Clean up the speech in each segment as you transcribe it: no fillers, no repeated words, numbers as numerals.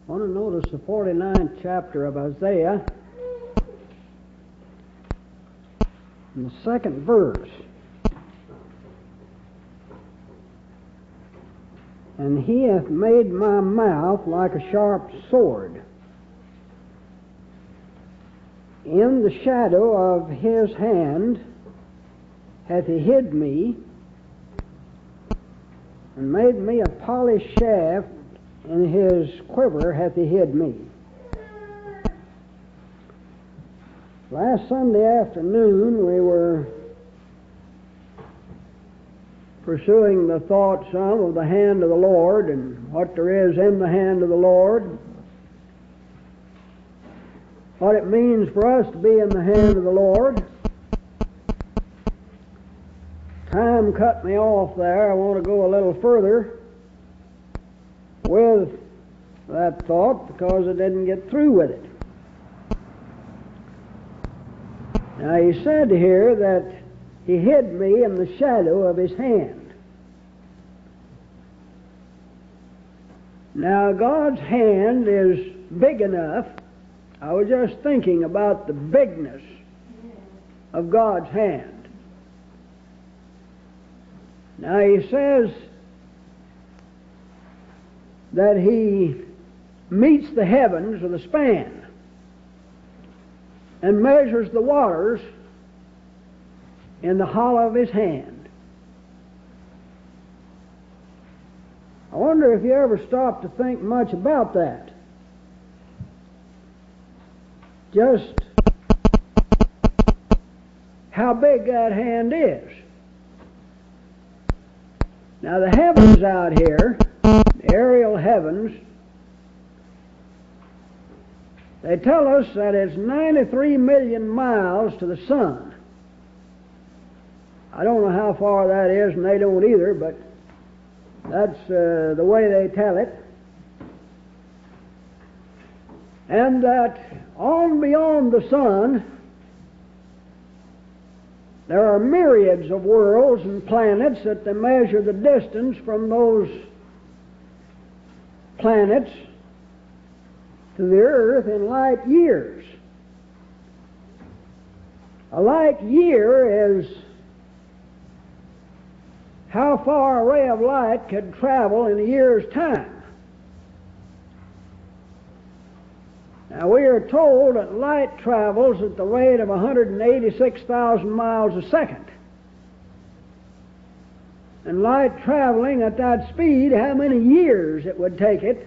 I want to notice the 49th chapter of Isaiah, in the second verse. And he hath made my mouth like a sharp sword. In the shadow of his hand hath he hid me, and made me a polished shaft. In his quiver hath he hid me. Last Sunday afternoon we were pursuing the thought some of the hand of the Lord and what there is in the hand of the Lord, what it means for us to be in the hand of the Lord. Time cut me off there. I want to go a little further with that thought because I didn't get through with it. Now he said here that he hid me in the shadow of his hand. Now God's hand is big enough. I was just thinking about the bigness of God's hand. Now he says that he meets the heavens with a span and measures the waters in the hollow of his hand. I wonder if you ever stop to think much about that. Just how big that hand is. Now the heavens out here, the aerial heavens, they tell us that it's 93 million miles to the sun. I don't know how far that is, and they don't either, but that's the way they tell it. And that on beyond the sun, there are myriads of worlds and planets that they measure the distance from those planets to the earth in light years. A light year is how far a ray of light could travel in a year's time. Now we are told that light travels at the rate of 186,000 miles a second. And light traveling at that speed, how many years it would take it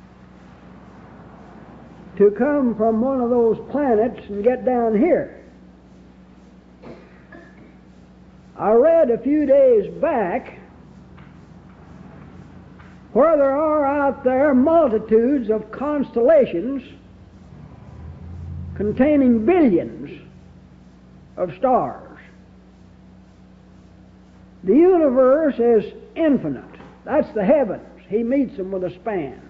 to come from one of those planets and get down here. I read a few days back where there are out there multitudes of constellations containing billions of stars. The universe is infinite. That's the heavens. He meets them with a span.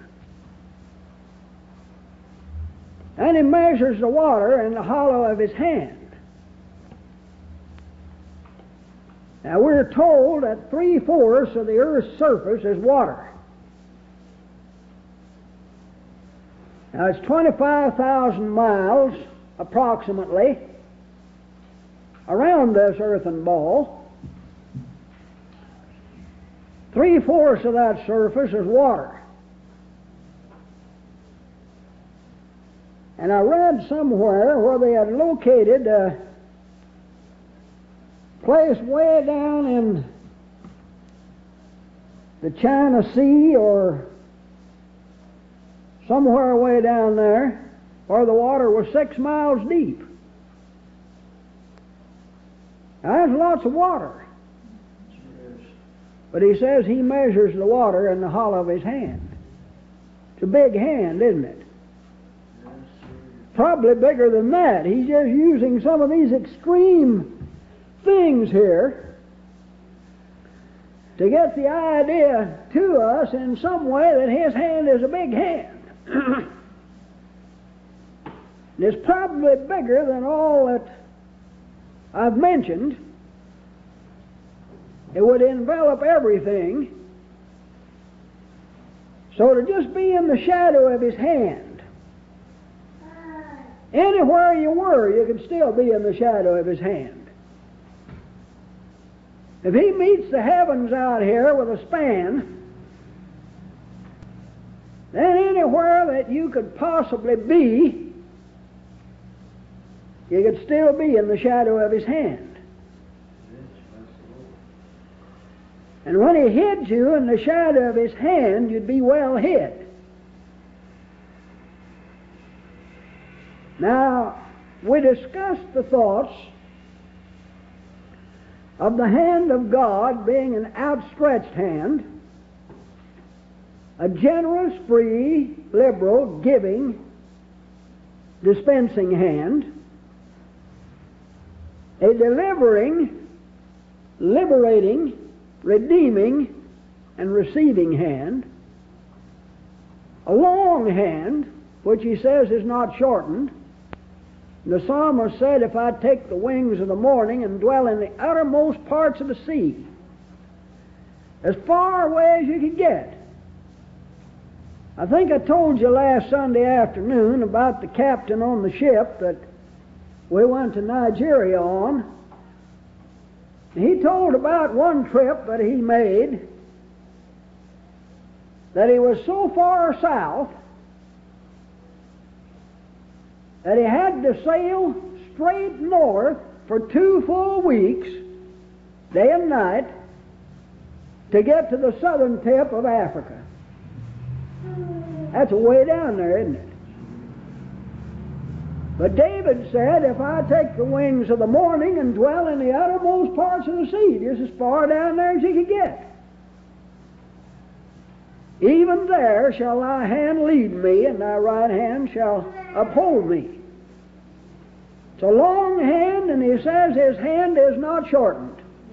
And he measures the water in the hollow of his hand. Now we're told that 3/4 of the earth's surface is water. Now it's 25,000 miles approximately around this earthen ball. 3/4 of that surface is water. And I read somewhere where they had located a place way down in the China Sea or somewhere way down there where the water was 6 miles deep. Now there's lots of water. But he says he measures the water in the hollow of his hand. It's a big hand, isn't it? Probably bigger than that. He's just using some of these extreme things here to get the idea to us in some way that his hand is a big hand. And it's probably bigger than all that I've mentioned. It would envelop everything So to just be in the shadow of His hand, anywhere you were, you could still be in the shadow of His hand. If He meets the heavens out here with a span, then anywhere that you could possibly be, you could still be in the shadow of His hand. And when He hid you in the shadow of His hand, you'd be well hid. Now, we discussed the thoughts of the hand of God being an outstretched hand, a generous, free, liberal, giving, dispensing hand, a delivering, liberating, redeeming, and receiving hand, a long hand, which He says is not shortened. The psalmist said, if I take the wings of the morning and dwell in the uttermost parts of the sea, as far away as you can get. I think I told you last Sunday afternoon about the captain on the ship that we went to Nigeria on. He told about one trip that he made that he was so far south that he had to sail straight north for 2 full weeks, day and night, to get to the southern tip of Africa. That's way down there, isn't it? But David said, if I take the wings of the morning and dwell in the uttermost parts of the sea, just as far down there as you could get, even there shall thy hand lead me, and thy right hand shall uphold me. It's a long hand, and he says his hand is not shortened.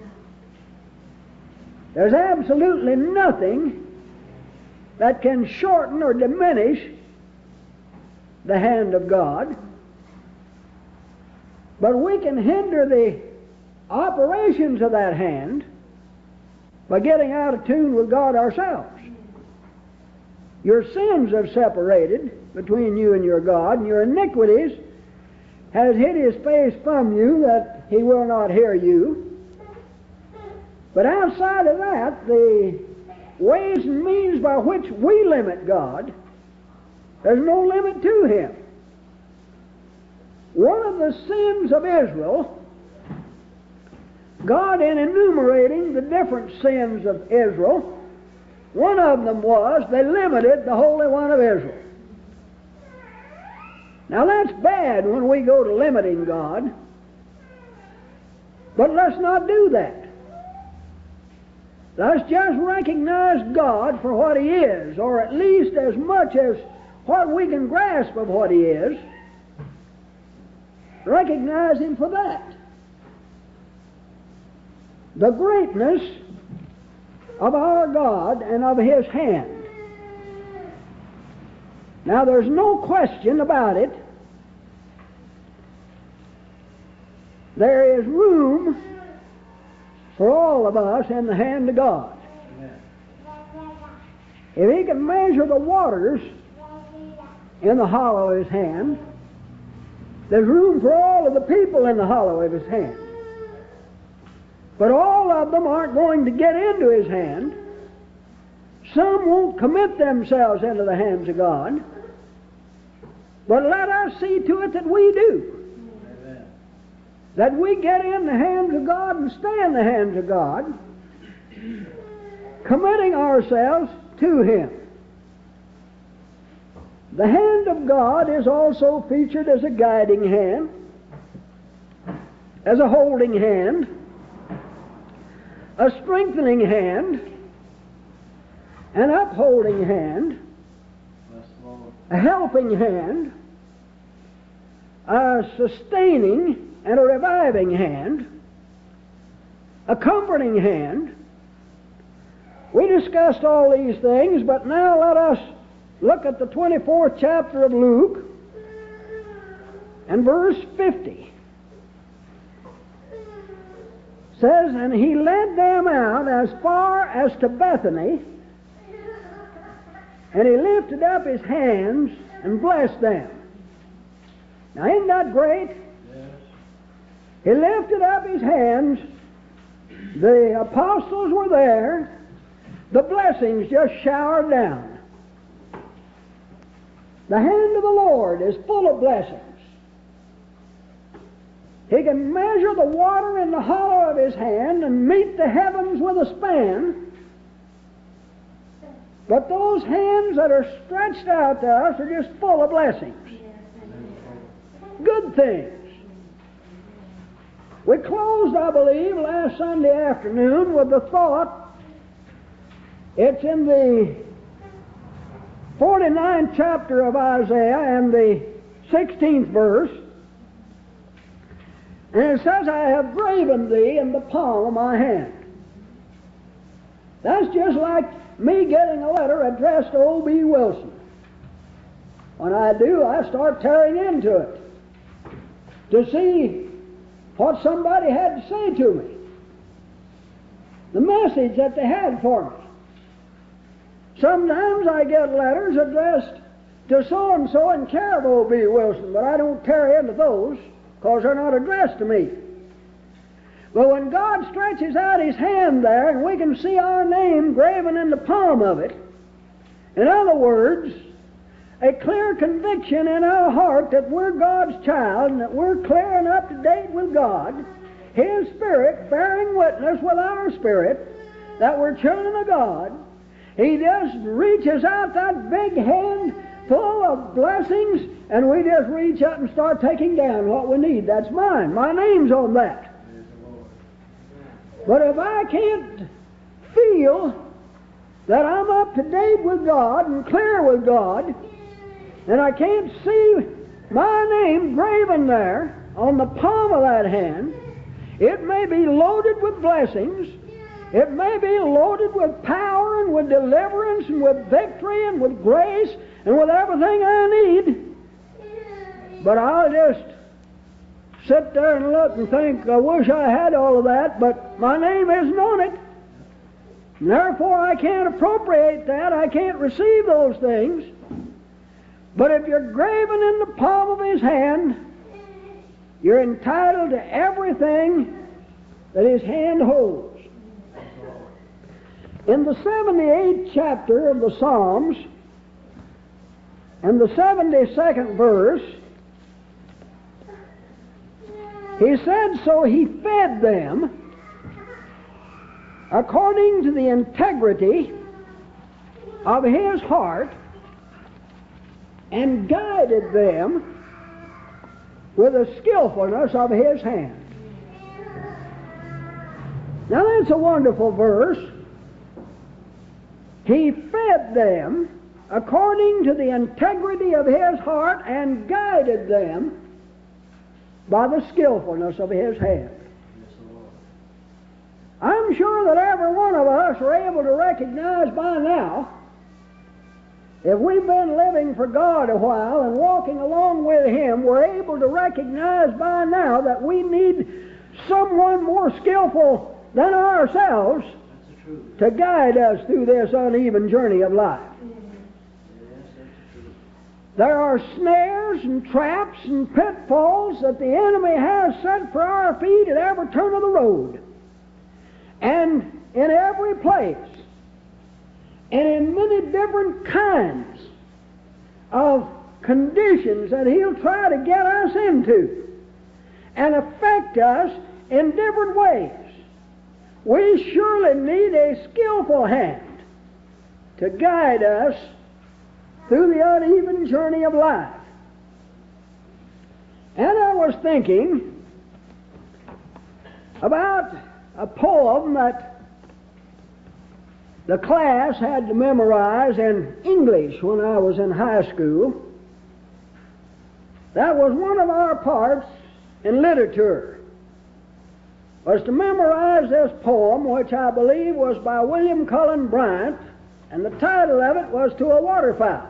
There's absolutely nothing that can shorten or diminish the hand of God. But we can hinder the operations of that hand by getting out of tune with God ourselves. Your sins have separated between you and your God, and your iniquities has hid His face from you that He will not hear you. But outside of that, the ways and means by which we limit God, there's no limit to Him. One of the sins of Israel, God, in enumerating the different sins of Israel, one of them was they limited the Holy One of Israel. Now that's bad when we go to limiting God, but let's not do that. Let's just recognize God for what He is, or at least as much as what we can grasp of what He is. Recognize Him for that. The greatness of our God and of His hand. Now there's no question about it. There is room for all of us in the hand of God. Amen. If He can measure the waters in the hollow of His hand, there's room for all of the people in the hollow of His hand. But all of them aren't going to get into His hand. Some won't commit themselves into the hands of God. But let us see to it that we do. Amen. That we get in the hands of God and stay in the hands of God, committing ourselves to Him. The hand of God is also featured as a guiding hand, as a holding hand, a strengthening hand, an upholding hand, a helping hand, a sustaining and a reviving hand, a comforting hand. We discussed all these things, but now let us look at the 24th chapter of Luke and verse 50. It says, and He led them out as far as to Bethany, And he lifted up his hands and blessed them. Now, isn't that great? Yes. He lifted up his hands. The apostles were there. The blessings just showered down. The hand of the Lord is full of blessings. He can measure the water in the hollow of his hand and meet the heavens with a span. But those hands that are stretched out to us are just full of blessings. Good things. We closed, I believe, last Sunday afternoon with the thought, it's in the 49th chapter of Isaiah and the 16th verse, and it says, I have graven thee in the palm of my hand. That's just like me getting a letter addressed to O.B. Wilson. When I do, I start tearing into it to see what somebody had to say to me, the message that they had for me. Sometimes I get letters addressed to so-and-so in care of O.B. Wilson, but I don't tear into those because they're not addressed to me. But when God stretches out His hand there and we can see our name graven in the palm of it, in other words, a clear conviction in our heart that we're God's child and that we're clear and up to date with God, His Spirit bearing witness with our spirit that we're children of God, He just reaches out that big hand full of blessings and we just reach up and start taking down what we need. That's mine. My name's on that. But if I can't feel that I'm up to date with God and clear with God, and I can't see my name graven there on the palm of that hand, it may be loaded with blessings, it may be loaded with power and with deliverance and with victory and with grace and with everything I need, but I'll just sit there and look and think, I wish I had all of that, but my name isn't on it. And therefore I can't appropriate that. I can't receive those things. But if you're graven in the palm of His hand, you're entitled to everything that His hand holds. In the 78th chapter of the Psalms, and the 72nd verse, He said, so He fed them according to the integrity of His heart and guided them with the skillfulness of His hand. Now that's a wonderful verse. He fed them according to the integrity of His heart and guided them by the skillfulness of His hand. I'm sure that every one of us are able to recognize by now, if we've been living for God a while and walking along with Him, we're able to recognize by now that we need someone more skillful than ourselves to guide us through this uneven journey of life. There are snares and traps and pitfalls that the enemy has set for our feet at every turn of the road. And in every place. And in many different kinds of conditions that he'll try to get us into and affect us in different ways. We surely need a skillful hand to guide us through the uneven journey of life. And I was thinking about a poem that the class had to memorize in English when I was in high school. That was one of our parts in literature, was to memorize this poem, which I believe was by William Cullen Bryant, and the title of it was To a Waterfowl.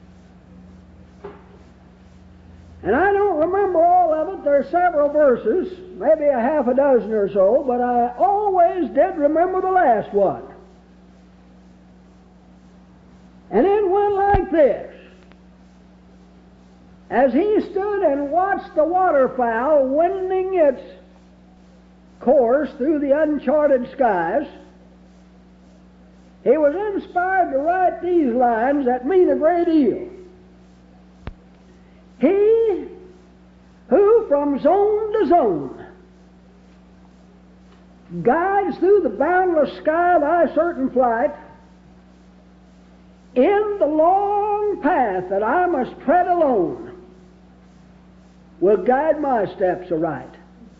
And I don't remember all of it. There are several verses, maybe a half a dozen or so, but I always did remember the last one. And in went like this. As he stood and watched the waterfowl wending its course through the uncharted skies, he was inspired to write these lines that mean a great deal. He who from zone to zone guides through the boundless sky thy certain flight, in the long path that I must tread alone, will guide my steps aright.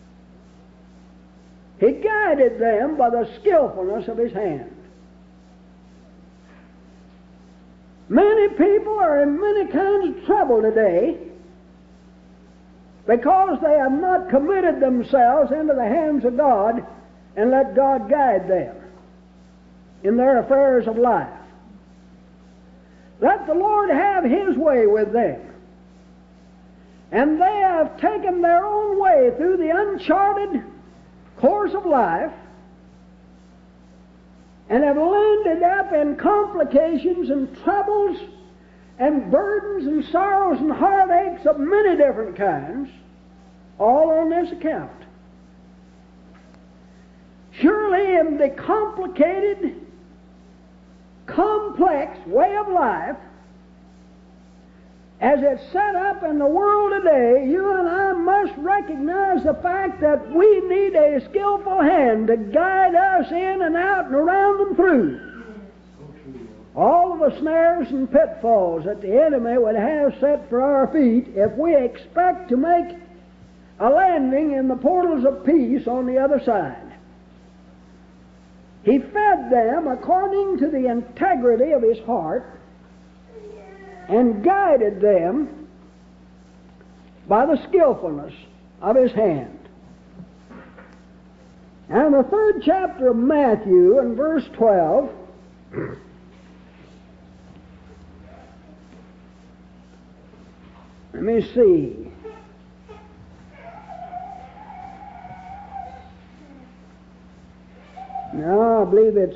He guided them by the skillfulness of his hand. Many people are in many kinds of trouble today because they have not committed themselves into the hands of God and let God guide them in their affairs of life. Let the Lord have His way with them. And they have taken their own way through the uncharted course of life and have landed up in complications and troubles and burdens and sorrows and heartaches of many different kinds, all on this account. Surely in the complicated, complex way of life, as it's set up in the world today, you and I must recognize the fact that we need a skillful hand to guide us in and out and around and through all of the snares and pitfalls that the enemy would have set for our feet if we expect to make a landing in the portals of peace on the other side. He fed them according to the integrity of his heart and guided them by the skillfulness of his hand. And the 3rd chapter of Matthew, in verse 12, let me see. No, I believe it's,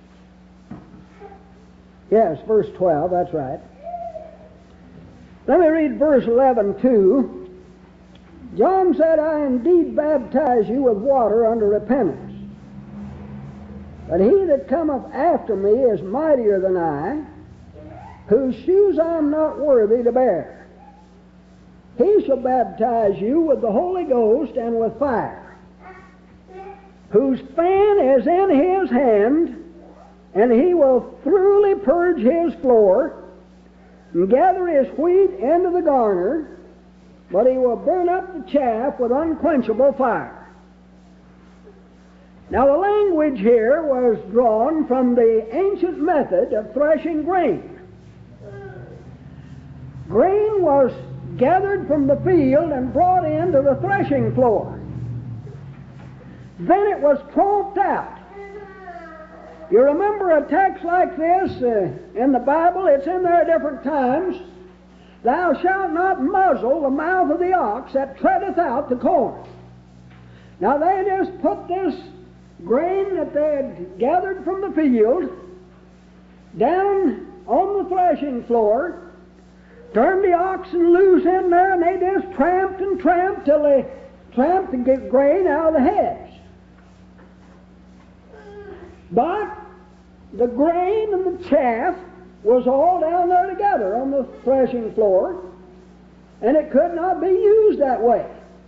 yes, verse 12, that's right. Let me read verse 11 too. John said, I indeed baptize you with water unto repentance. But he that cometh after me is mightier than I, whose shoes I am not worthy to bear. He shall baptize you with the Holy Ghost and with fire, whose fan is in his hand, and he will thoroughly purge his floor, and gather his wheat into the garner, but he will burn up the chaff with unquenchable fire. Now the language here was drawn from the ancient method of threshing grain. Grain was gathered from the field and brought into the threshing floor. Then it was tromped out. You remember a text like this in the Bible? It's in there at different times. Thou shalt not muzzle the mouth of the ox that treadeth out the corn. Now they just put this grain that they had gathered from the field down on the threshing floor, turned the oxen loose in there, and they just tramped and tramped till they tramped to get grain out of the heads. But the grain and the chaff was all down there together on the threshing floor, and it could not be used that way.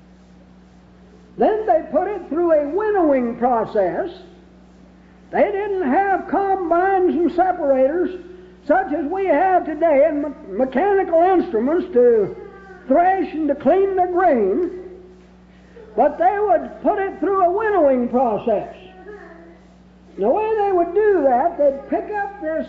Then they put it through a winnowing process. They didn't have combines and separators such as we have today and mechanical instruments to thresh and to clean the grain, but they would put it through a winnowing process. The way they would do that, they'd pick up this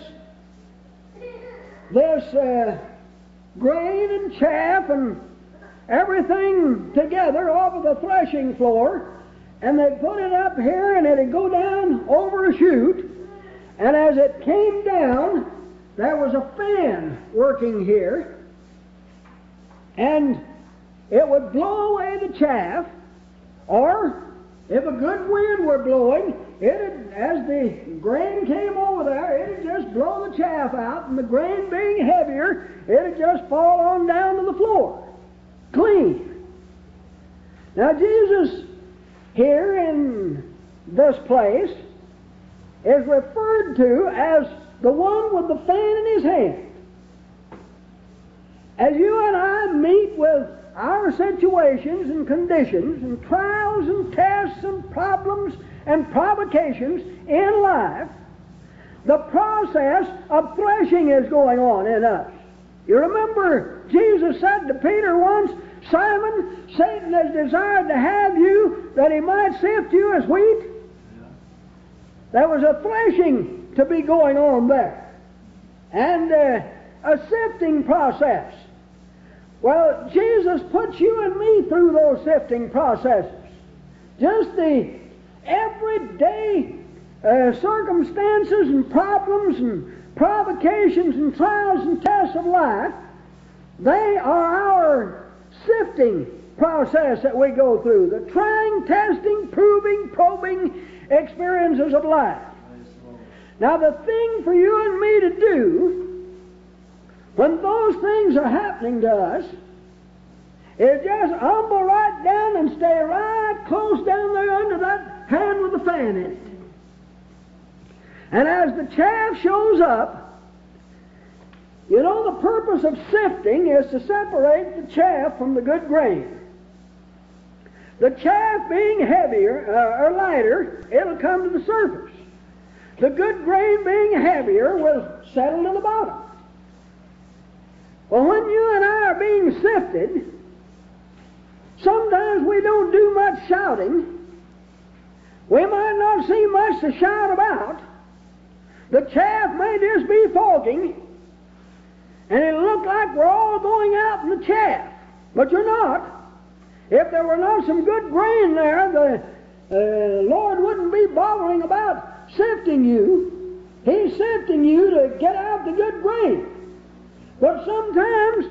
grain and chaff and everything together off of the threshing floor, and they'd put it up here, and it'd go down over a chute, and as it came down, there was a fan working here, and it would blow away the chaff, or If a good wind were blowing, as the grain came over there, it'd just blow the chaff out, and the grain being heavier, it'd just fall on down to the floor, clean. Now Jesus here in this place is referred to as the one with the fan in his hand. As you and I meet with our situations and conditions and trials and tests and problems and provocations in life, the process of threshing is going on in us. You remember Jesus said to Peter once, Simon, Satan has desired to have you that he might sift you as wheat. Yeah. There was a threshing to be going on there, and a sifting process. Well, Jesus puts you and me through those sifting processes. Just the everyday circumstances and problems and provocations and trials and tests of life, they are our sifting process that we go through. The trying, testing, proving, probing experiences of life. Now, the thing for you and me to do when those things are happening to us is just humble right down and stay right close down there under that hand with the fan in it. And as the chaff shows up, you know, the purpose of sifting is to separate the chaff from the good grain. The chaff being heavier or lighter, it'll come to the surface. The good grain being heavier will settle to the bottom. Well, when you and I are being sifted, sometimes we don't do much shouting. We might not see much to shout about. The chaff may just be fogging, and it'll look like we're all going out in the chaff, but you're not. If there were not some good grain there, the Lord wouldn't be bothering about sifting you. He's sifting you to get out the good grain. But sometimes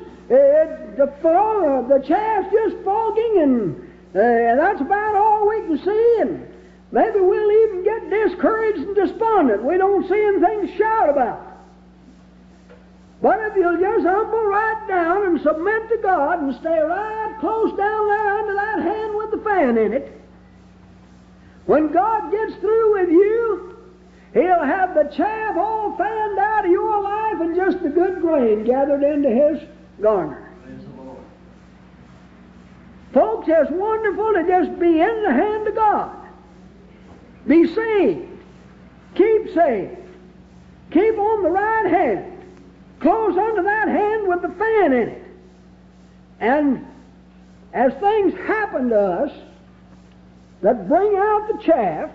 the chaff's just fogging, and that's about all we can see, and maybe we'll even get discouraged and despondent. We don't see anything to shout about. But if you'll just humble right down and submit to God and stay right close down there under that hand with the fan in it, when God gets through with you, He'll have the chaff all fanned out of your life and just the good grain gathered into His garner. Praise the Lord. Folks, it's wonderful to just be in the hand of God. Be saved. Keep saved. Keep on the right hand. Close under that hand with the fan in it. And as things happen to us that bring out the chaff,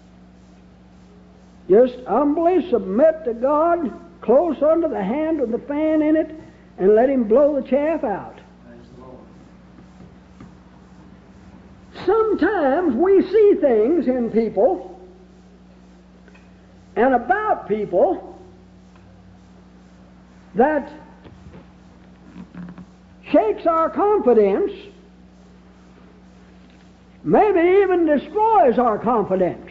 just humbly submit to God, close under the hand with the fan in it, and let Him blow the chaff out. Sometimes we see things in people and about people that shakes our confidence, maybe even destroys our confidence.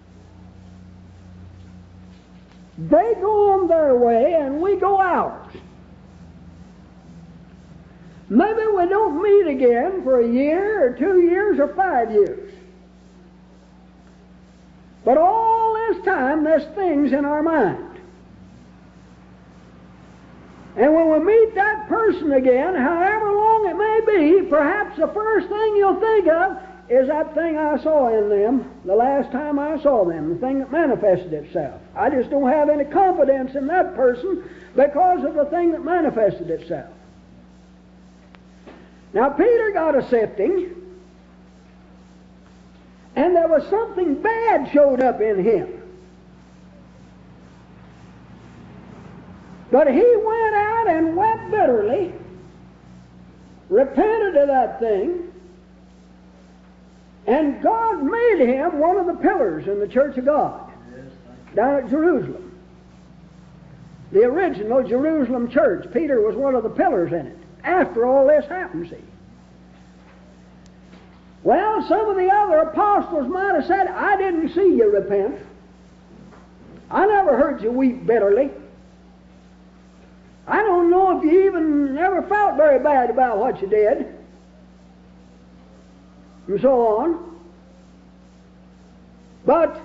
They go on their way and we go ours. Maybe we don't meet again for a year or 2 years or 5 years. But all this time there's things in our mind. And when we meet that person again, however long it may be, perhaps the first thing you'll think of is that thing I saw in them the last time I saw them, the thing that manifested itself. I just don't have any confidence in that person because of the thing that manifested itself. Now, Peter got a sifting, and there was something bad showed up in him. But he went out and wept bitterly, repented of that thing, and God made him one of the pillars in the church of God down at Jerusalem. The original Jerusalem church. Peter was one of the pillars in it. After all this happened, see. Well, some of the other apostles might have said, I didn't see you repent. I never heard you weep bitterly. I don't know if you even ever felt very bad about what you did. And so on. But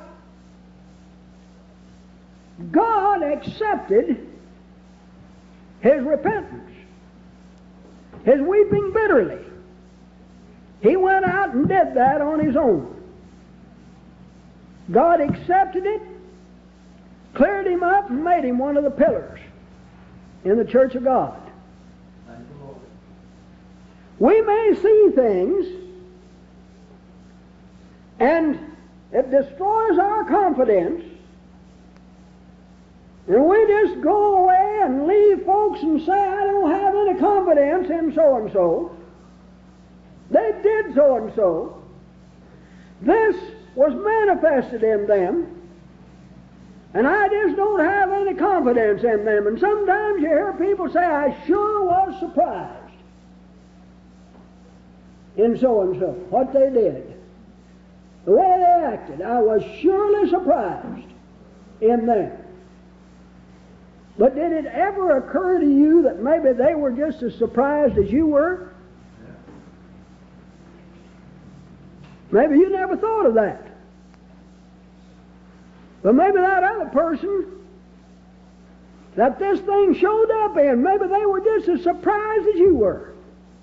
God accepted his repentance, his weeping bitterly. He went out and did that on his own. God accepted it, cleared him up, and made him one of the pillars in the church of God. We may see things, and it destroys our confidence, and we just go away and leave folks and say, I don't have any confidence in so-and-so. They did so-and-so. This was manifested in them, and I just don't have any confidence in them. And sometimes you hear people say, I sure was surprised in so-and-so, what they did, the way they acted. I was surely surprised in them. But did it ever occur to you that maybe they were just as surprised as you were? Maybe you never thought of that. But maybe that other person that this thing showed up in, maybe they were just as surprised as you were.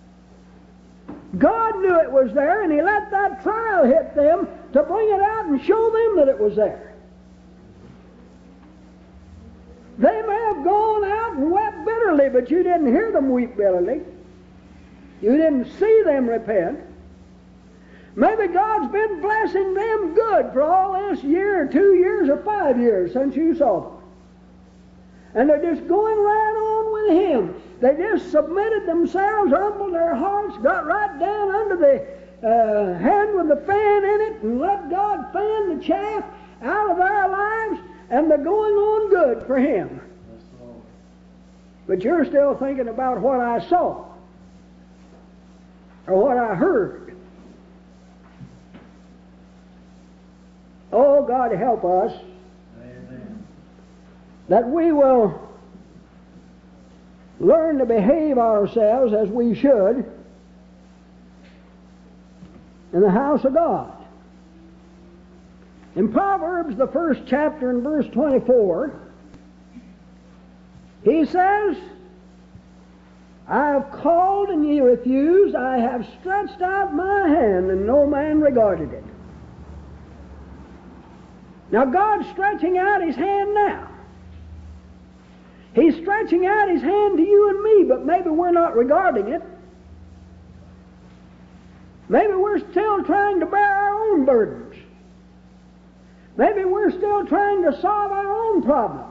God knew it was there, and he let that trial hit them to bring it out and show them that it was there. They may have gone out and wept bitterly, but you didn't hear them weep bitterly. You didn't see them repent. Maybe God's been blessing them good for all this year, or 2 years, or 5 years since you saw them. And they're just going right on with him. They just submitted themselves, humbled their hearts, got right down under the hand with the fan in it, and let God fan the chaff out of their lives, and they're going on good for him. But you're still thinking about what I saw, or what I heard. Oh, God help us. Amen. That we will learn to behave ourselves as we should in the house of God. In Proverbs, the 1st chapter, in verse 24, he says, I have called and ye refused, I have stretched out my hand and no man regarded it. Now God's stretching out his hand now. He's stretching out his hand to you and me, but maybe we're not regarding it. Maybe we're still trying to bear our own burdens. Maybe we're still trying to solve our own problems.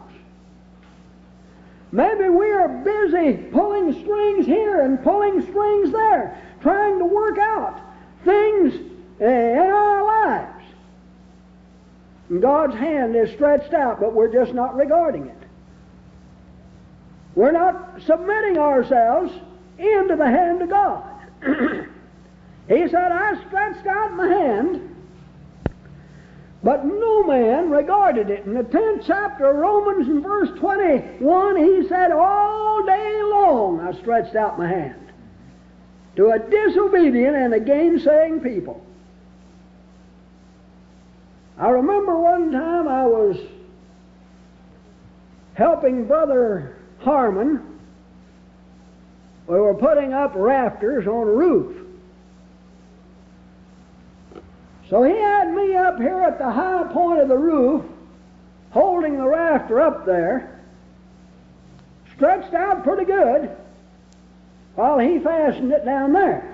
Maybe we are busy pulling strings here and pulling strings there, trying to work out things in our lives. And God's hand is stretched out, but we're just not regarding it. We're not submitting ourselves into the hand of God. He said, I stretched out my hand, but no man regarded it. In the 10th chapter of Romans, in verse 21, he said, all day long I stretched out my hand to a disobedient and a gainsaying people. I remember one time I was helping Brother Harmon. We were putting up rafters on a roof. So he had me up here at the high point of the roof, holding the rafter up there, stretched out pretty good, while he fastened it down there.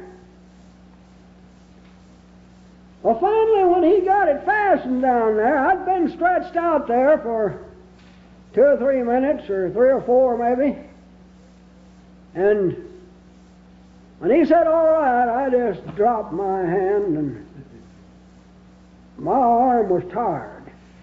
Well, finally, when he got it fastened down there, I'd been stretched out there for 2 or 3 minutes, or 3 or 4 maybe. And when he said, all right, I just dropped my hand, and my arm was tired.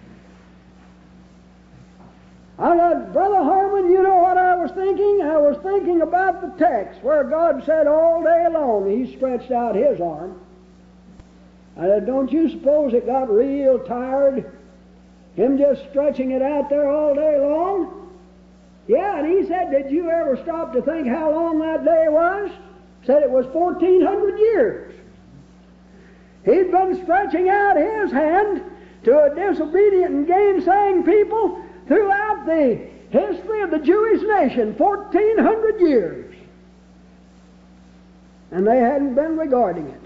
I said, Brother Harmon, you know what I was thinking? I was thinking about the text where God said all day long he stretched out his arm. Don't you suppose it got real tired, him just stretching it out there all day long? Yeah, and he said, did you ever stop to think how long that day was? Said it was 1,400 years. He'd been stretching out his hand to a disobedient and gainsaying people throughout the history of the Jewish nation, 1,400 years. And they hadn't been regarding it.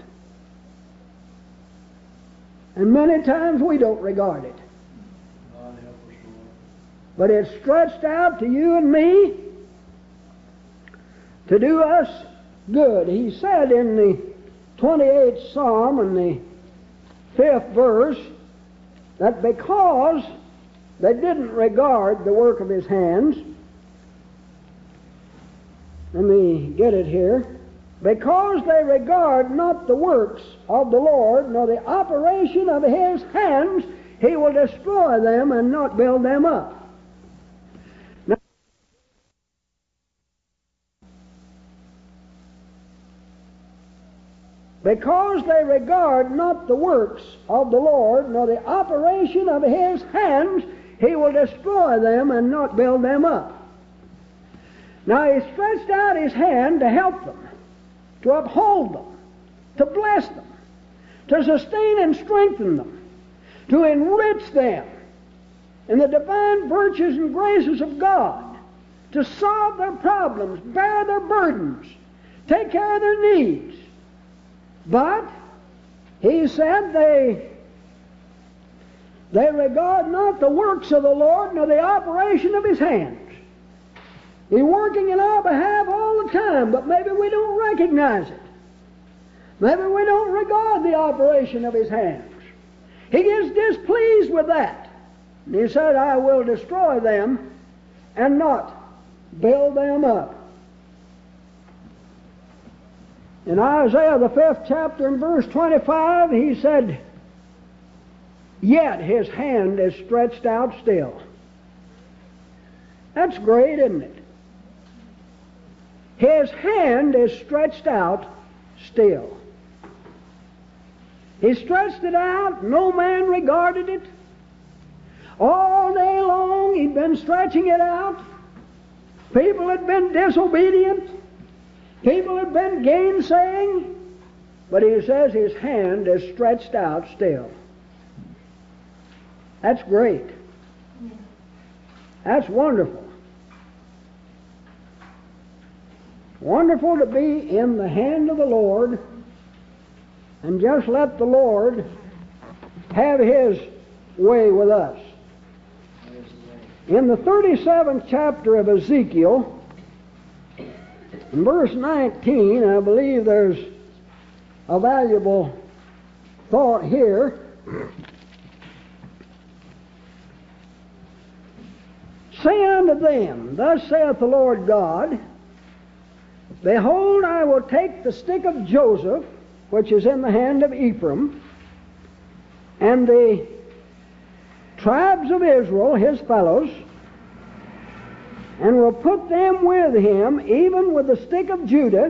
And many times we don't regard it. But it's stretched out to you and me to do us good. He said in the 28th Psalm and the 5th verse that because they didn't regard the work of his hands, let me get it here, because they regard not the works of the Lord, nor the operation of his hands, he will destroy them and not build them up. Now, because they regard not the works of the Lord, nor the operation of his hands, he will destroy them and not build them up. Now he stretched out his hand to help them, to uphold them, to bless them, to sustain and strengthen them, to enrich them in the divine virtues and graces of God, to solve their problems, bear their burdens, take care of their needs. But he said they regard not the works of the Lord nor the operation of his hands. He's working in our behalf all the time, but maybe we don't recognize it. Maybe we don't regard the operation of his hands. He gets displeased with that. And he said, I will destroy them and not build them up. In Isaiah the 5th chapter and verse 25, he said, yet his hand is stretched out still. That's great, isn't it? His hand is stretched out still. He stretched it out, no man regarded it. All day long he'd been stretching it out. People had been disobedient. People had been gainsaying. But he says his hand is stretched out still. That's great. That's wonderful. Wonderful to be in the hand of the Lord and just let the Lord have his way with us. In the 37th chapter of Ezekiel, in verse 19, I believe there's a valuable thought here. Say unto them, thus saith the Lord God, behold, I will take the stick of Joseph, which is in the hand of Ephraim, and the tribes of Israel, his fellows, and will put them with him, even with the stick of Judah,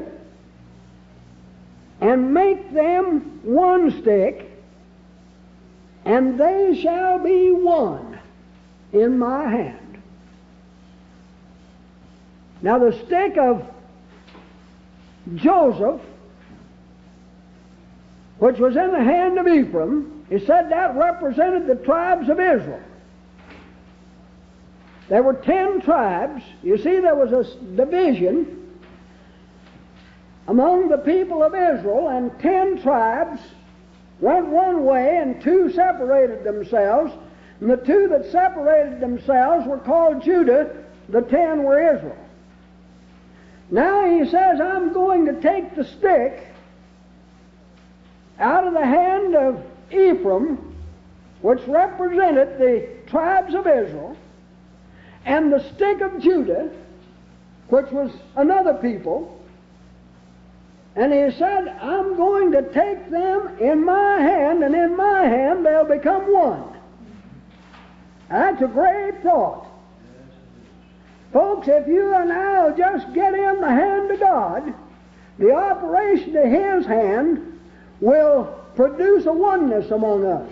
and make them one stick, and they shall be one in my hand. Now the stick of Joseph, which was in the hand of Ephraim, he said that represented the tribes of Israel. There were 10 tribes. You see, there was a division among the people of Israel, and 10 tribes went one way and 2 separated themselves, and the 2 that separated themselves were called Judah, the 10 were Israel. Now he says, I'm going to take the stick out of the hand of Ephraim, which represented the tribes of Israel, and the stick of Judah, which was another people, and he said, I'm going to take them in my hand, and in my hand they'll become one. That's a great thought. Folks, if you and I will just get in the hand of God, the operation of his hand will produce a oneness among us.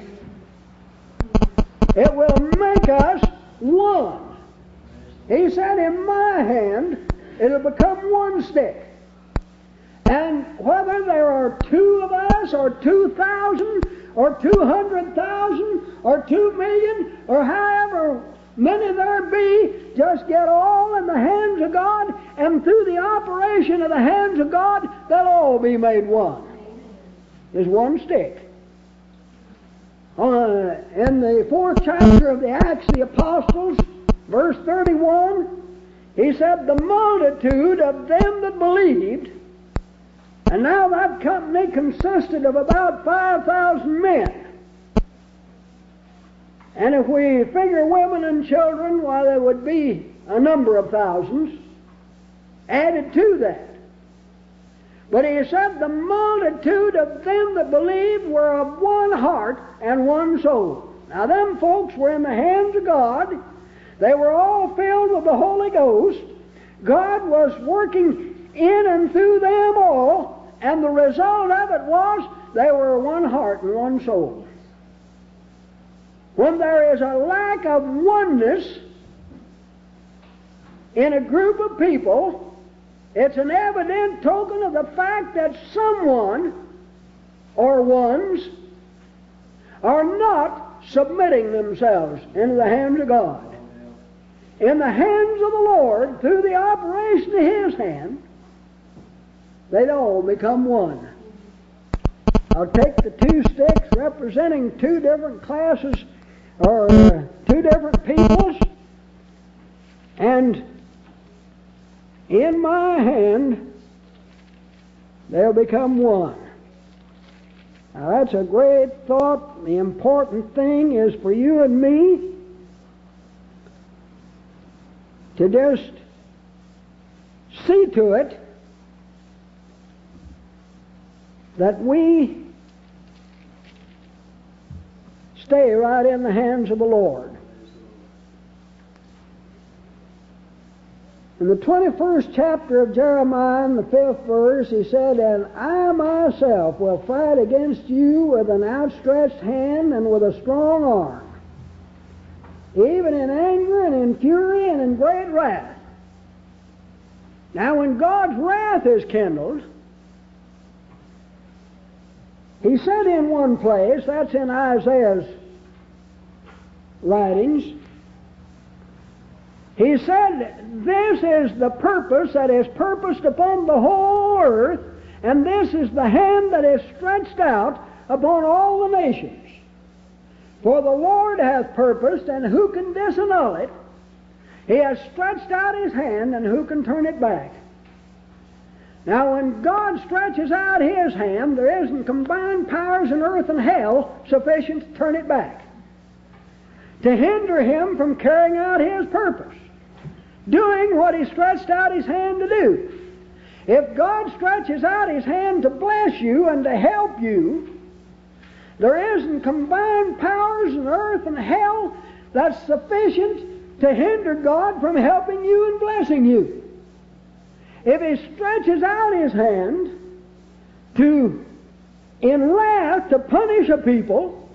It will make us one. He said, in my hand, it'll become one stick. And whether there are 2 of us, or 2,000, or 200,000, or 2 million, or however many there be, just get all in the hands of God, and through the operation of the hands of God, they'll all be made one. There's one stick. In the 4th chapter of the Acts of the Apostles, verse 31, he said, the multitude of them that believed, and now that company consisted of about 5,000 men. And if we figure women and children, why, there would be a number of thousands added to that. But he said the multitude of them that believed were of one heart and one soul. Now them folks were in the hands of God. They were all filled with the Holy Ghost. God was working in and through them all, and the result of it was they were one heart and one soul. When there is a lack of oneness in a group of people, it's an evident token of the fact that someone or ones are not submitting themselves into the hands of God. In the hands of the Lord, through the operation of His hand, they'd all become one. I'll take the 2 sticks representing 2 different classes or 2 different peoples, and in my hand they'll become one. Now that's a great thought. The important thing is for you and me to just see to it that we stay right in the hands of the Lord. In the 21st chapter of Jeremiah, in the 5th verse, he said, and I myself will fight against you with an outstretched hand and with a strong arm, even in anger and in fury and in great wrath. Now when God's wrath is kindled, he said in one place, that's in Isaiah's writings, he said, this is the purpose that is purposed upon the whole earth, and this is the hand that is stretched out upon all the nations. For the Lord hath purposed, and who can disannul it? He has stretched out His hand, and who can turn it back? Now when God stretches out His hand, there isn't combined powers in earth and hell sufficient to turn it back, to hinder Him from carrying out His purpose, doing what He stretched out His hand to do. If God stretches out His hand to bless you and to help you, there isn't combined powers in earth and hell that's sufficient to hinder God from helping you and blessing you. If He stretches out His hand in wrath to punish a people,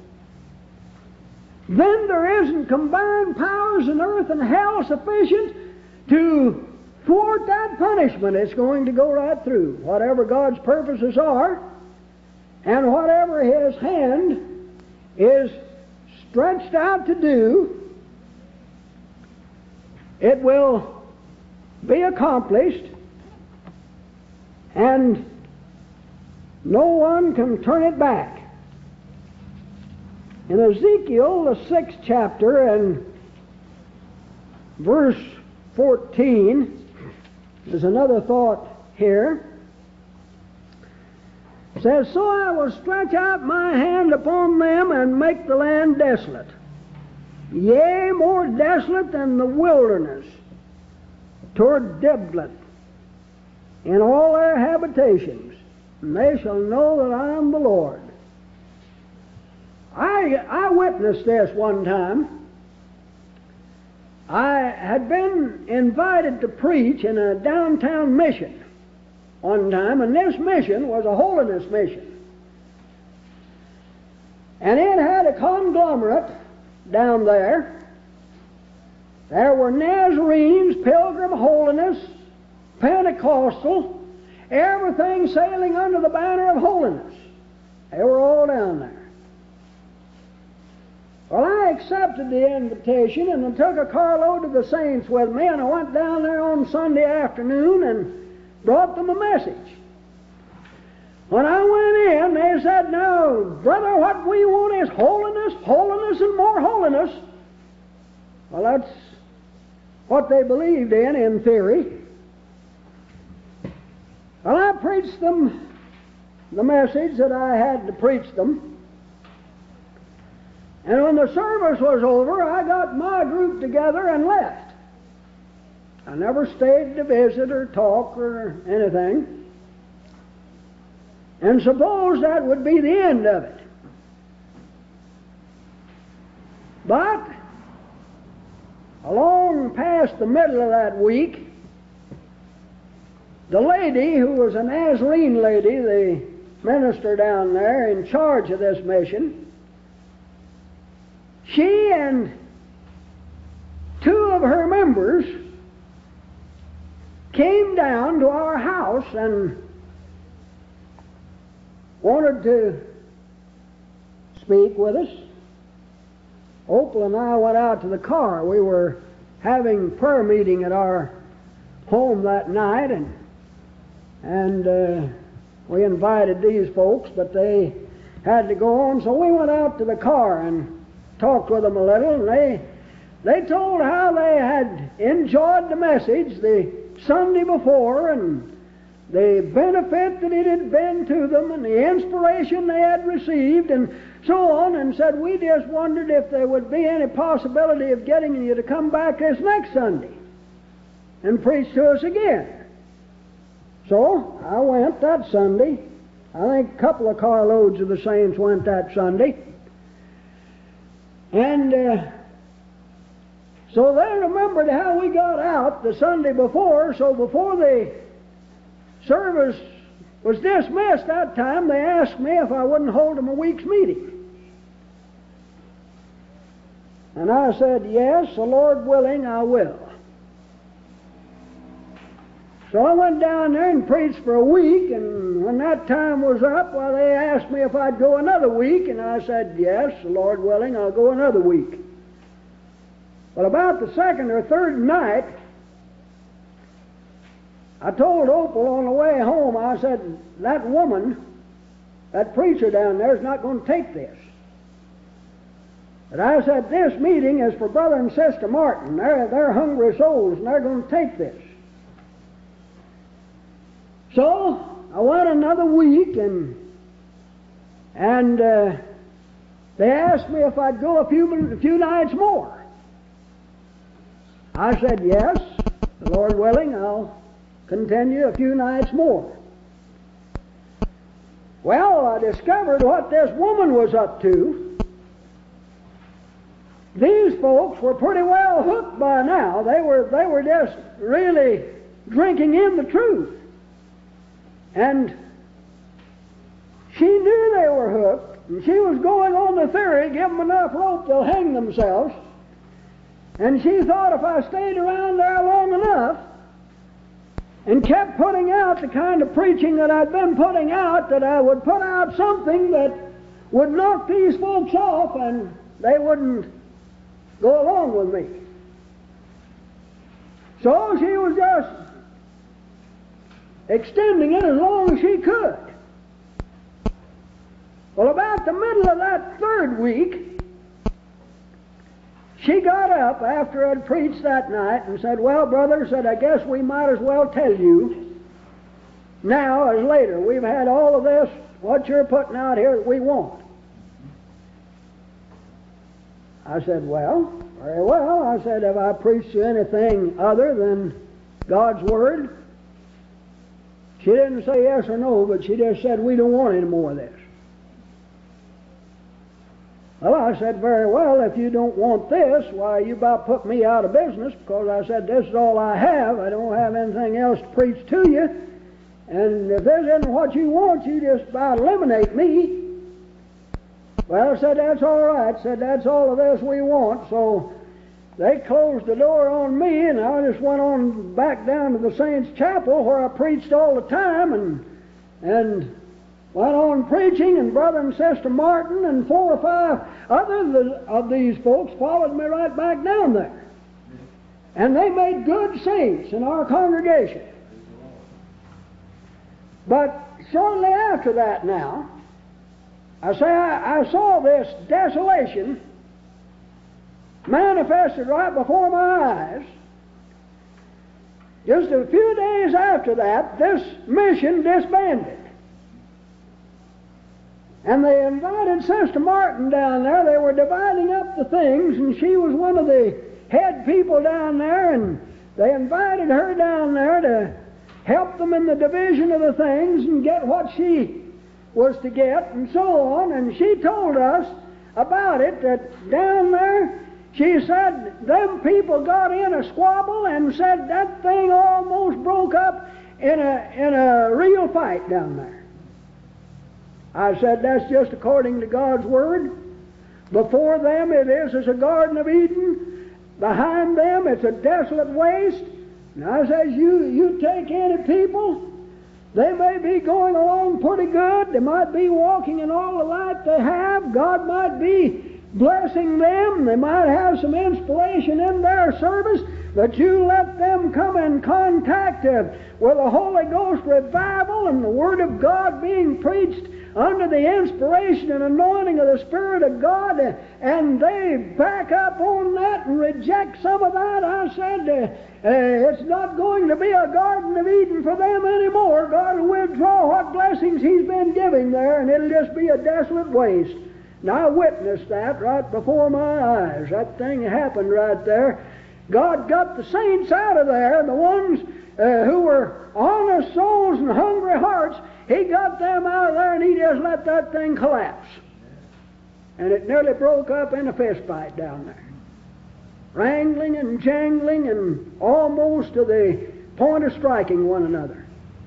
then there isn't combined powers in earth and hell sufficient to thwart that punishment. It's going to go right through whatever God's purposes are, and whatever His hand is stretched out to do, it will be accomplished, and no one can turn it back. In Ezekiel, the 6th chapter, and verse 14, there's another thought here. It says, so I will stretch out my hand upon them and make the land desolate, yea, more desolate than the wilderness toward Diblath, in all their habitations, and they shall know that I am the Lord. I witnessed this one time. I had been invited to preach in a downtown mission one time, and this mission was a holiness mission. And it had a conglomerate down there. There were Nazarenes, Pilgrim Holiness, Pentecostal, everything sailing under the banner of holiness. They were all down there. Well, I accepted the invitation and I took a carload of the saints with me, and I went down there on Sunday afternoon and brought them a message. When I went in, they said, "Now, brother, what we want is holiness, holiness, and more holiness." Well, that's what they believed in theory. Well, I preached them the message that I had to preach them. And when the service was over, I got my group together and left. I never stayed to visit or talk or anything. And suppose that would be the end of it. But along past the middle of that week, the lady who was a Nazarene lady, the minister down there in charge of this mission, she and two of her members came down to our house and wanted to speak with us. Opal and I went out to the car. We were having prayer meeting at our home that night, and we invited these folks, but they had to go on, so we went out to the car and talked with them a little, and they told how they had enjoyed the message the Sunday before, and the benefit that it had been to them, and the inspiration they had received, and so on, and said, "We just wondered if there would be any possibility of getting you to come back this next Sunday and preach to us again." So I went that Sunday. I think a couple of carloads of the saints went that Sunday. And so they remembered how we got out the Sunday before, so before the service was dismissed that time, they asked me if I wouldn't hold them a week's meeting. And I said, "Yes, the Lord willing, I will." So I went down there and preached for a week, and when that time was up, well, they asked me if I'd go another week, and I said, "Yes, the Lord willing, I'll go another week." But about the second or third night, I told Opal on the way home, I said, "That woman, that preacher down there is not going to take this." But I said, "This meeting is for Brother and Sister Martin. They're hungry souls, and they're going to take this." So I went another week, and they asked me if I'd go a few nights more. I said, "Yes, the Lord willing, I'll continue a few nights more." Well, I discovered what this woman was up to. These folks were pretty well hooked by now. They were just really drinking in the truth. And she knew they were hooked, and she was going on the theory, give them enough rope, they'll hang themselves. And she thought if I stayed around there long enough and kept putting out the kind of preaching that I'd been putting out, that I would put out something that would knock these folks off and they wouldn't go along with me. So she was just extending it as long as she could. Well, about the middle of that third week, she got up after I'd preached that night and said, "Well, brother," said, "I guess we might as well tell you now as later. We've had all of this, what you're putting out here, that we want." I said, "Well, very well." I said, "Have I preached you anything other than God's Word?" She didn't say yes or no, but she just said, "We don't want any more of this." Well, I said, "Very well, if you don't want this, why, you about put me out of business, because," I said, "this is all I have. I don't have anything else to preach to you. And if this isn't what you want, you just about eliminate me." Well, I said, that's all right. I said, that's all of this we want. So they closed the door on me, and I just went on back down to the Saints' Chapel where I preached all the time, and went on preaching, and Brother and Sister Martin and 4 or 5 others of these folks followed me right back down there. And they made good saints in our congregation. But shortly after that now, I saw this desolation manifested right before my eyes. Just a few days after that, this mission disbanded. And they invited Sister Martin down there. They were dividing up the things, and she was one of the head people down there, and they invited her down there to help them in the division of the things and get what she was to get, and so on. And she told us about it, that down there, she said, them people got in a squabble and said that thing almost broke up in a real fight down there. I said, that's just according to God's Word. Before them it is as a Garden of Eden. Behind them it's a desolate waste. And I says, you take any people, they may be going along pretty good. They might be walking in all the light they have. God might be blessing them. They might have some inspiration in their service. But you let them come in contact with the Holy Ghost revival and the Word of God being preached under the inspiration and anointing of the Spirit of God, and they back up on that and reject some of that. I said, it's not going to be a Garden of Eden for them anymore. God will withdraw what blessings He's been giving there, and it'll just be a desolate waste. And I witnessed that right before my eyes. That thing happened right there. God got the saints out of there, and the ones who were honest souls and hungry hearts, He got them out of there, and He just let that thing collapse. And it nearly broke up in a fist fight down there. Wrangling and jangling and almost to the point of striking one another.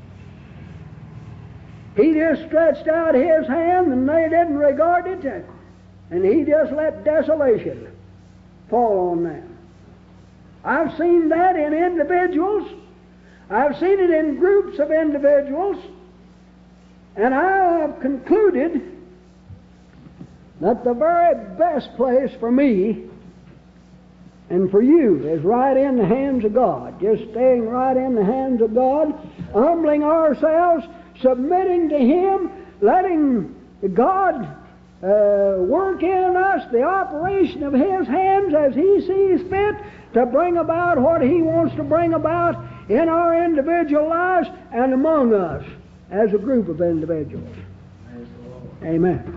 He just stretched out His hand, and they didn't regard it, and He just let desolation fall on them. I've seen that in individuals. I've seen it in groups of individuals. And I have concluded that the very best place for me and for you is right in the hands of God. Just staying right in the hands of God, humbling ourselves, submitting to Him, letting God work in us the operation of His hands as He sees fit to bring about what He wants to bring about in our individual lives and among us as a group of individuals. Amen.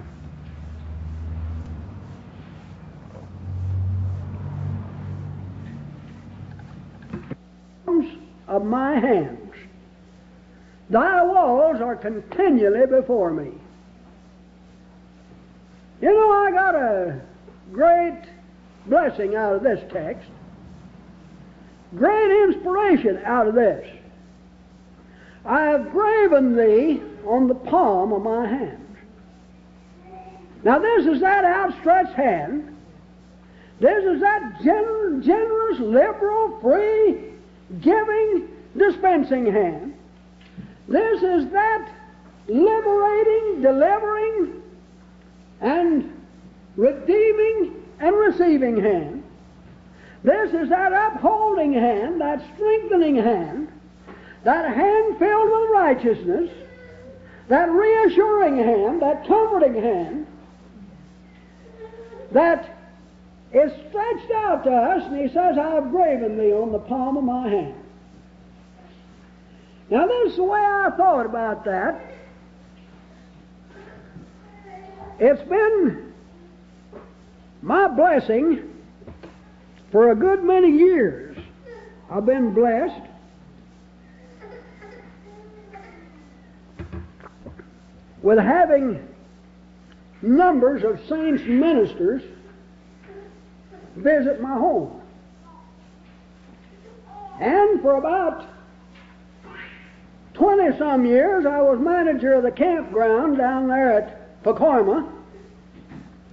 Of my hands, thy walls are continually before me. You know, I got a great blessing out of this text. Great inspiration out of this. I have graven thee on the palm of my hands. Now this is that outstretched hand. This is that generous, liberal, free, giving, dispensing hand. This is that liberating, delivering, and redeeming and receiving hand. This is that upholding hand, that strengthening hand, that hand filled with righteousness, that reassuring hand, that comforting hand, that is stretched out to us, and He says, I have graven thee on the palm of my hand. Now this is the way I thought about that. It's been my blessing for a good many years. I've been blessed with having numbers of saints and ministers visit my home. And for about 20-some years, I was manager of the campground down there at Pacoima.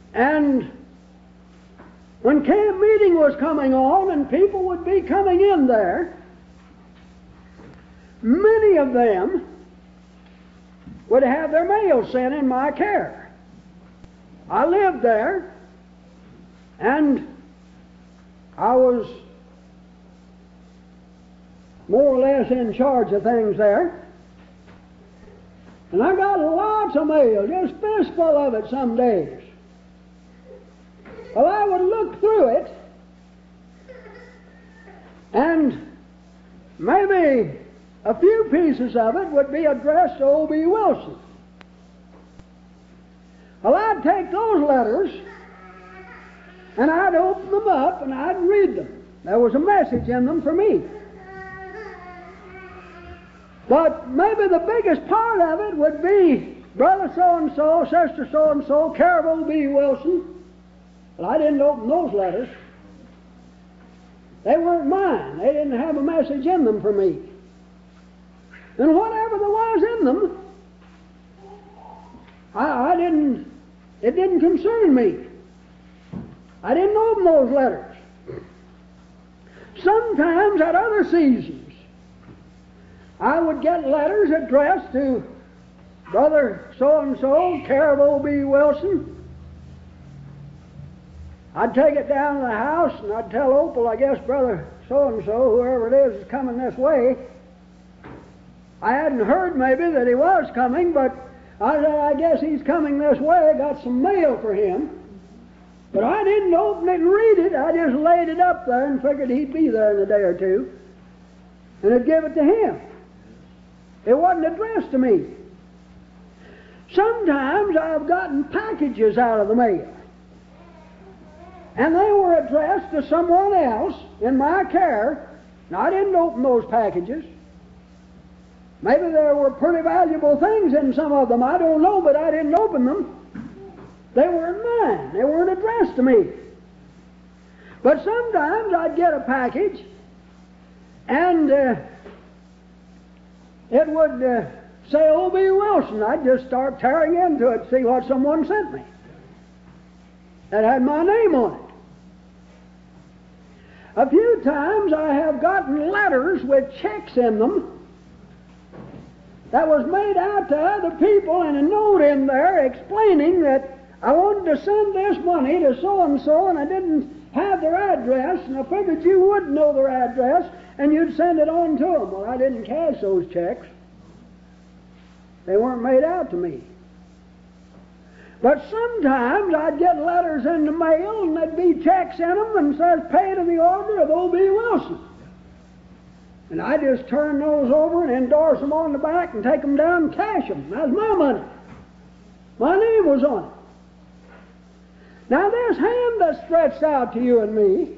And when camp meeting was coming on and people would be coming in there, many of them would have their mail sent in my care. I lived there, and I was more or less in charge of things there. And I got lots of mail, just fistful of it some days. Well, I would look through it, and maybe a few pieces of it would be addressed to O.B. Wilson. Well, I'd take those letters, and I'd open them up, and I'd read them. There was a message in them for me. But maybe the biggest part of it would be Brother so-and-so, Sister so-and-so, care of O.B. Wilson. Well, I didn't open those letters. They weren't mine. They didn't have a message in them for me. And whatever there was in them, it didn't concern me. I didn't open those letters. Sometimes at other seasons, I would get letters addressed to Brother so-and-so, care of O.B. Wilson. I'd take it down to the house and I'd tell Opal, I guess Brother so-and-so, whoever it is coming this way. I hadn't heard maybe that he was coming, but I said, I guess he's coming this way. I got some mail for him. But I didn't open it and read it. I just laid it up there and figured he'd be there in a day or two. And I'd give it to him. It wasn't addressed to me. Sometimes I've gotten packages out of the mail. And they were addressed to someone else in my care. Now, I didn't open those packages. Maybe there were pretty valuable things in some of them. I don't know, but I didn't open them. They weren't mine. They weren't addressed to me. But sometimes I'd get a package, and it would say O.B. Wilson. I'd just start tearing into it to see what someone sent me. That had my name on it. A few times I have gotten letters with checks in them that was made out to other people and a note in there explaining that I wanted to send this money to so-and-so and I didn't have their address, and I figured you would know their address and you'd send it on to them. Well, I didn't cash those checks. They weren't made out to me. But sometimes I'd get letters in the mail and there'd be checks in them and says, pay to the order of O.B. Wilson. And I just turn those over and endorse them on the back and take them down and cash them. That's my money. My name was on it. Now this hand that's stretched out to you and me,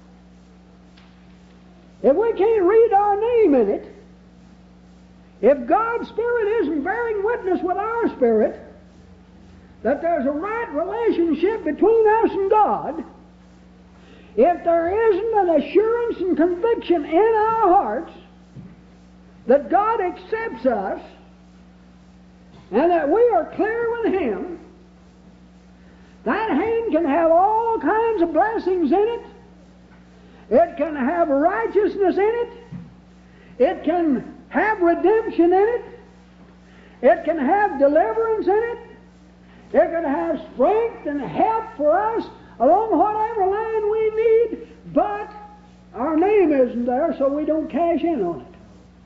if we can't read our name in it, if God's Spirit isn't bearing witness with our spirit that there's a right relationship between us and God, if there isn't an assurance and conviction in our hearts that God accepts us and that we are clear with Him, that hand can have all kinds of blessings in it. It can have righteousness in it. It can have redemption in it. It can have deliverance in it. It can have strength and help for us along whatever line we need, but our name isn't there, so we don't cash in on it.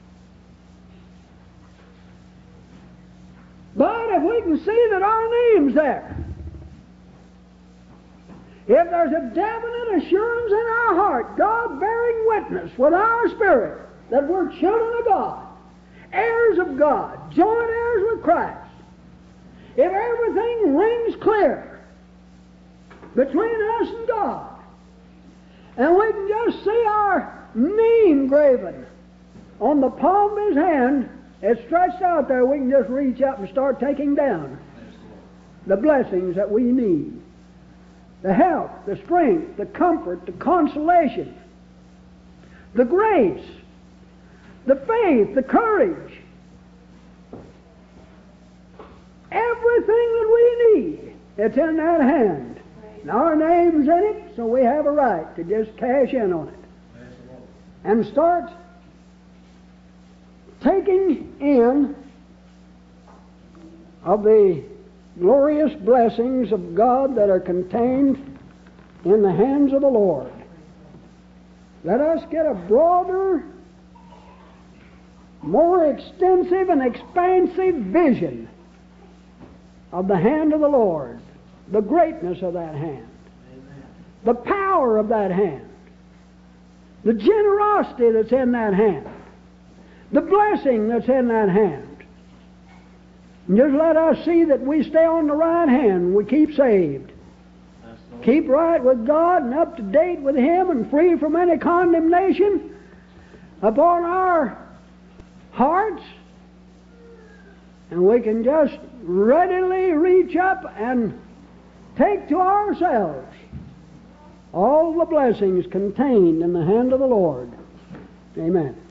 But if we can see that our name's there, if there's a definite assurance in our heart, God bearing witness with our spirit that we're children of God, heirs of God, joint heirs with Christ, if everything rings clear between us and God, and we can just see our name graven on the palm of His hand, it's stretched out there, we can just reach up and start taking down the blessings that we need. The help, the strength, the comfort, the consolation, the grace, the faith, the courage. Everything that we need It's in that hand. And our name's in it, so we have a right to just cash in on it. And start taking in of the glorious blessings of God that are contained in the hands of the Lord. Let us get a broader, more extensive and expansive vision of the hand of the Lord, the greatness of that hand, the power of that hand, the generosity that's in that hand, the blessing that's in that hand. And just let us see that we stay on the right hand, we keep saved. Keep right with God and up to date with Him and free from any condemnation upon our hearts. And we can just readily reach up and take to ourselves all the blessings contained in the hand of the Lord. Amen.